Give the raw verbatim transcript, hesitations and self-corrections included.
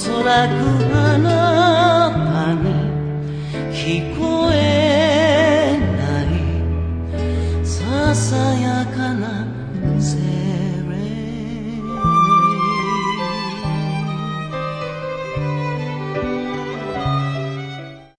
そらくあなたに聞こえないささやかなセ